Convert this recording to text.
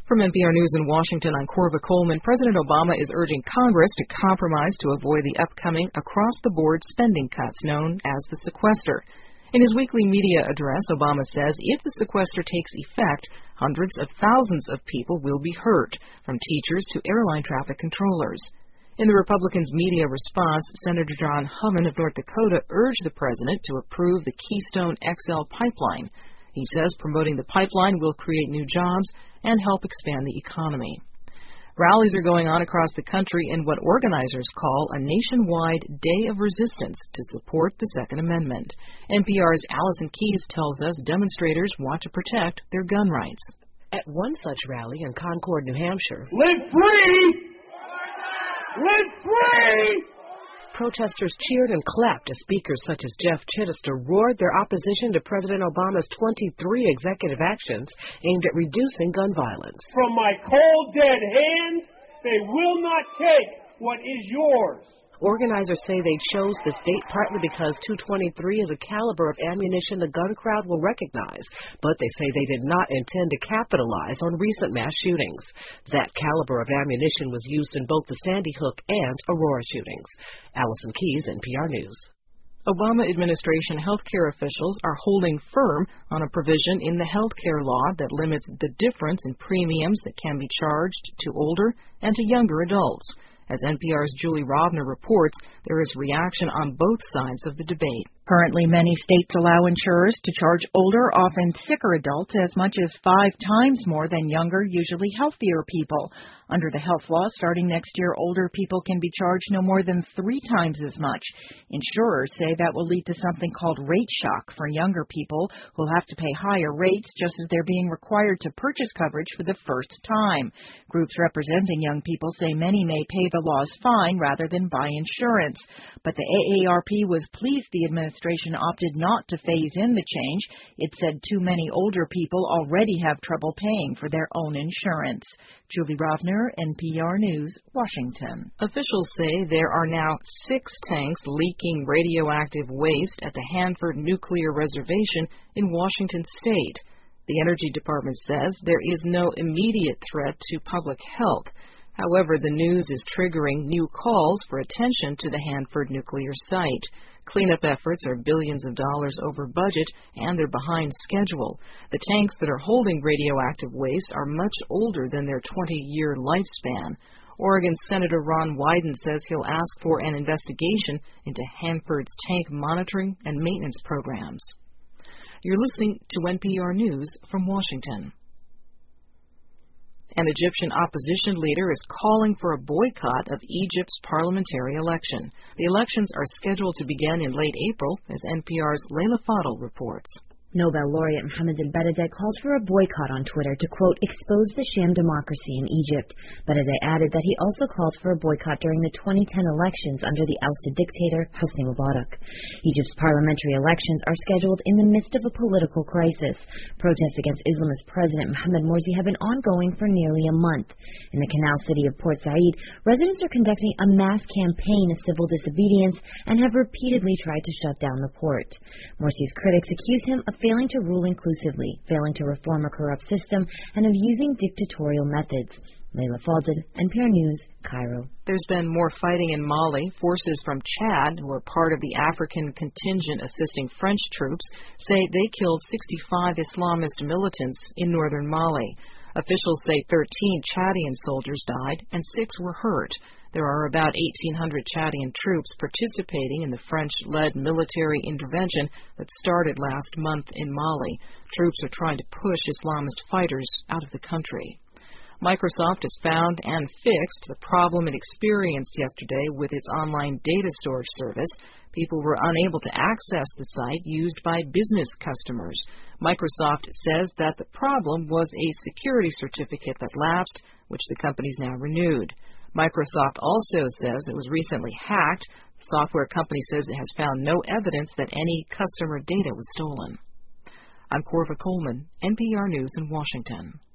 From NPR News in Washington, I'm Corva Coleman. President Obama is urging Congress to compromise to avoid the upcoming across-the-board spending cuts known as the sequester. In his weekly media address, Obama says if the sequester takes effect, hundreds of thousands of people will be hurt, from teachers to airline traffic controllers. In the Republicans' media response, Senator John Hoeven of North Dakota urged the president to approve the Keystone XL pipeline. He says promoting the pipeline will create new jobs and help expand the economy. Rallies are going on across the country in what organizers call a nationwide day of resistance to support the Second Amendment. NPR's Allison Keyes tells us demonstrators want to protect their gun rights. At one such rally in Concord, New Hampshire, "Live free! Live free!" protesters cheered and clapped as speakers such as Jeff Chittister roared their opposition to President Obama's 23 executive actions aimed at reducing gun violence. "From my cold, dead hands, they will not take what is yours." Organizers say they chose this date partly because .223 is a caliber of ammunition the gun crowd will recognize, but they say they did not intend to capitalize on recent mass shootings. That caliber of ammunition was used in both the Sandy Hook and Aurora shootings. Allison Keyes, NPR News. Obama administration healthcare officials are holding firm on a provision in the healthcare law that limits the difference in premiums that can be charged to older and to younger adults. As NPR's Julie Rovner reports, there is reaction on both sides of the debate. Currently, many states allow insurers to charge older, often sicker adults as much as 5 times more than younger, usually healthier people. Under the health law, starting next year, older people can be charged no more than 3 times as much. Insurers say that will lead to something called rate shock for younger people who'll have to pay higher rates just as they're being required to purchase coverage for the first time. Groups representing young people say many may pay the law's fine rather than buy insurance. But the AARP was pleased the administration opted not to phase in the change. It said too many older people already have trouble paying for their own insurance. Julie Rovner, NPR News, Washington. Officials say there are now 6 tanks leaking radioactive waste at the Hanford Nuclear Reservation in Washington state. The Energy Department says there is no immediate threat to public health. However, the news is triggering new calls for attention to the Hanford nuclear site. Cleanup efforts are billions of dollars over budget, and they're behind schedule. The tanks that are holding radioactive waste are much older than their 20-year lifespan. Oregon Senator Ron Wyden says he'll ask for an investigation into Hanford's tank monitoring and maintenance programs. You're listening to NPR News from Washington. An Egyptian opposition leader is calling for a boycott of Egypt's parliamentary election. The elections are scheduled to begin in late April, as NPR's Leila Fadel reports. Nobel laureate Mohamed El-Baradei called for a boycott on Twitter to, quote, expose the sham democracy in Egypt. Baradei added that he also called for a boycott during the 2010 elections under the ousted dictator Hosni Mubarak. Egypt's parliamentary elections are scheduled in the midst of a political crisis. Protests against Islamist President Mohamed Morsi have been ongoing for nearly a month. In the canal city of Port Said, residents are conducting a mass campaign of civil disobedience and have repeatedly tried to shut down the port. Morsi's critics accuse him of failing to rule inclusively, failing to reform a corrupt system, and of using dictatorial methods. Leila Fadel, NPR News, Cairo. There's been more fighting in Mali. Forces from Chad, who are part of the African contingent assisting French troops, say they killed 65 Islamist militants in northern Mali. Officials say 13 Chadian soldiers died and 6 were hurt. There are about 1,800 Chadian troops participating in the French-led military intervention that started last month in Mali. Troops are trying to push Islamist fighters out of the country. Microsoft has found and fixed the problem it experienced yesterday with its online data storage service. People were unable to access the site used by business customers. Microsoft says that the problem was a security certificate that lapsed, which the company's now renewed. Microsoft also says it was recently hacked. The software company says it has found no evidence that any customer data was stolen. I'm Corva Coleman, NPR News in Washington.